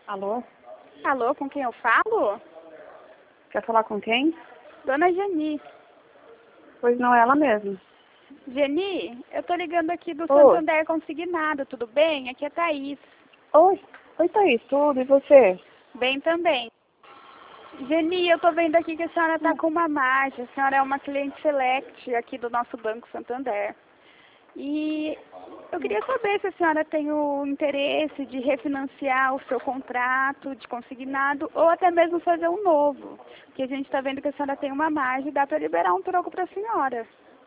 Alô? Alô, com quem eu falo? Quer falar com quem? Dona Geni. Pois não, ela mesma. Geni, eu tô ligando aqui do Oi. Santander Consignado, tudo bem? Aqui é Thaís. Oi. Oi, Thaís, tudo? E você? Bem também. Geni, eu tô vendo aqui que a senhora tá com uma margem. A senhora é uma cliente select aqui do nosso Banco Santander. E eu queria saber se a senhora tem o interesse de refinanciar o seu contrato de consignado ou até mesmo fazer um novo. Porque a gente está vendo que a senhora tem uma margem e dá para liberar um troco para a senhora.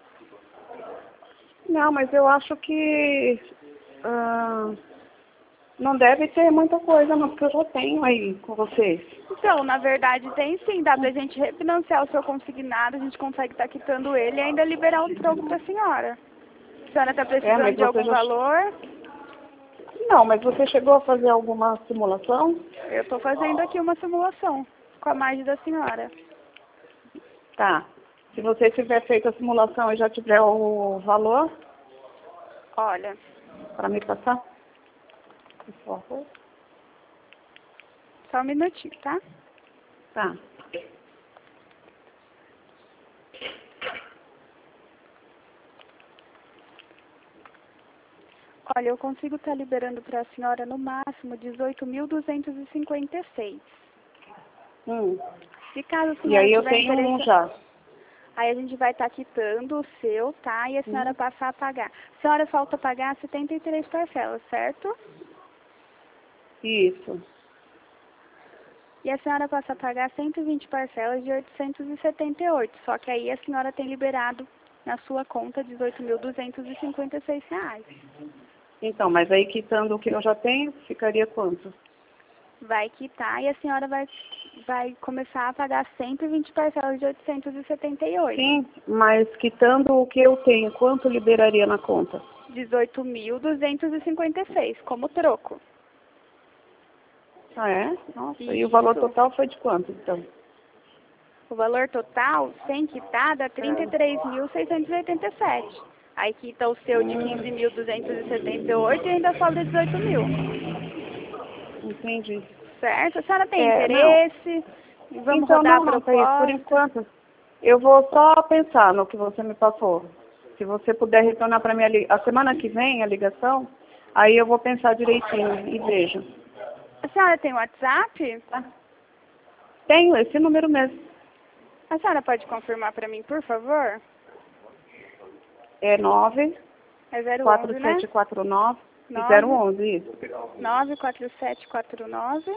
Não, mas eu acho que não deve ter muita coisa, não, porque eu já tenho aí com vocês. Então, na verdade, tem sim. Dá para a gente refinanciar o seu consignado, a gente consegue estar quitando ele e ainda liberar um troco para a senhora. A senhora está precisando Mas de você algum valor? Não, mas você chegou a fazer alguma simulação? Eu estou fazendo aqui uma simulação com a margem da senhora. Tá. Se você tiver feito a simulação e já tiver o valor Olha, para me passar, por favor. só um minutinho, tá? Tá. Olha, eu consigo estar liberando para a senhora no máximo 18.256. Se caso a E senhora aí eu tiver tenho um interesse, já. aí a gente vai estar quitando o seu, tá? E a senhora passar a pagar. A senhora falta pagar 73 parcelas, certo? Isso. E a senhora passa a pagar 120 parcelas de 878. Só que aí a senhora tem liberado na sua conta 18.256 reais. Então, mas aí quitando o que eu já tenho, ficaria quanto? Vai quitar e a senhora vai começar a pagar 120 parcelas de 878. Sim, mas quitando o que eu tenho, quanto liberaria na conta? 18.256, como troco. Ah, é? Nossa, e o valor Isso. total foi de quanto, então? O valor total, sem quitar, dá 33.687. Aí quita o seu de 15.278 e ainda sobra 18.000. Entendi. Certo? A senhora tem Não. interesse? Vamos Então, rodar a não, Thaís, por proposta? enquanto, eu vou só pensar no que você me passou. Se você puder retornar para mim a semana que vem a ligação, aí eu vou pensar direitinho e vejo. A senhora tem WhatsApp? Tá? Tenho esse número mesmo. A senhora pode confirmar para mim, por favor? É 9 É 011, né? 4749 9 011, isso. 94749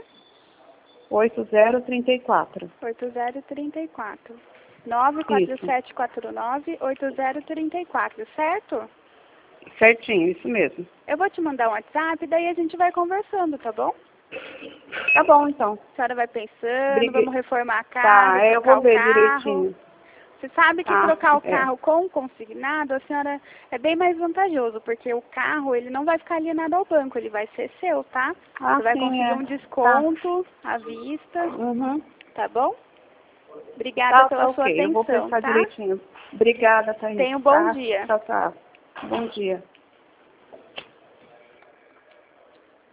8034. 8034. Isso. 94749 8034, certo? Certinho, isso mesmo. Eu vou te mandar um WhatsApp, daí a gente vai conversando, tá bom? Tá bom, então. A senhora vai pensando, vamos reformar a casa, Tá, eu trocar vou o ver carro. direitinho. Você sabe que Tá, trocar o é. carro com consignado, a senhora, é bem mais vantajoso, porque o carro, ele não vai ficar alienado ao banco, ele vai ser seu, tá? Ah, Você vai sim, conseguir é. um Tá. desconto à vista, Uhum. tá bom? Obrigada Tá pela sua ok. Eu vou atenção, pensar tá? direitinho. Obrigada, Thaís. Tenha um bom Tá? dia. Tchau, tchau. Bom dia.